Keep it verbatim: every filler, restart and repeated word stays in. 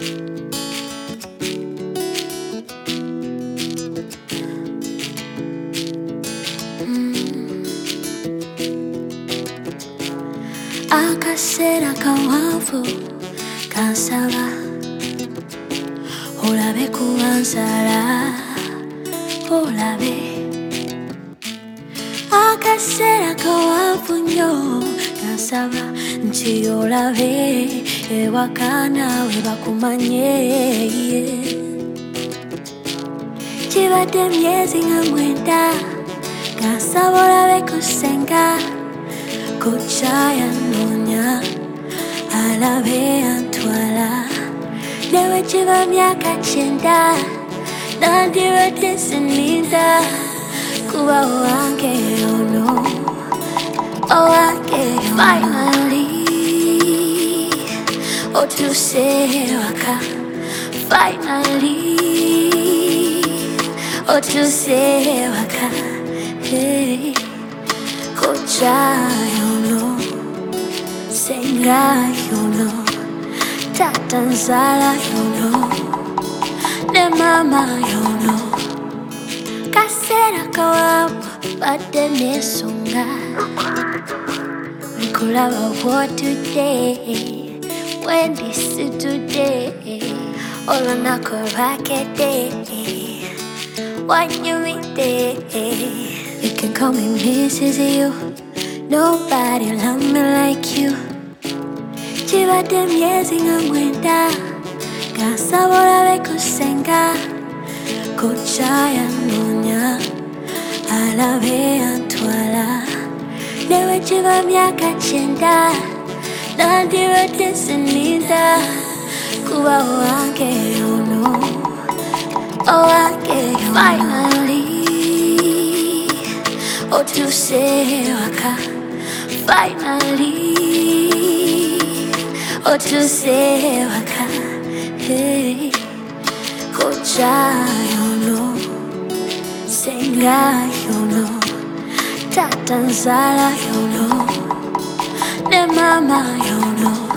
Akaseera kawanvu kansaba olabe kuba nsala olabe. Akaseera kawanvu nnyo kansaba nti olabe ewaka naawe bakumanye. Kibadde emyezi nga mwenda kansaba olabe kusenga kuchayanoonya alabe antwala newe kiba myaka kyenda nandiredde sininda kuba owange ono owange finally otuuse ewaka finally otuuse ewaka hey. Kocha yono, senga yono, tata nzala yono, ne mama yono. Kaseera kawanvu badde nesunga nkulaba bw'otudde wendisitudde olunaku lwakedde wanyumidde. You can call me Missus You. Nobody love me like you. Kibadde emyezi nga mwenda kansaba olabe kusenga kuchayanoonya alabe antwala newe kiba myaka kyenda nandiredde sininda kuba owange ono owange finally otuuse ewaka finally otuuse ewaka hey. Kocha yono, senga yono, tata nzala yono, ne mama yono.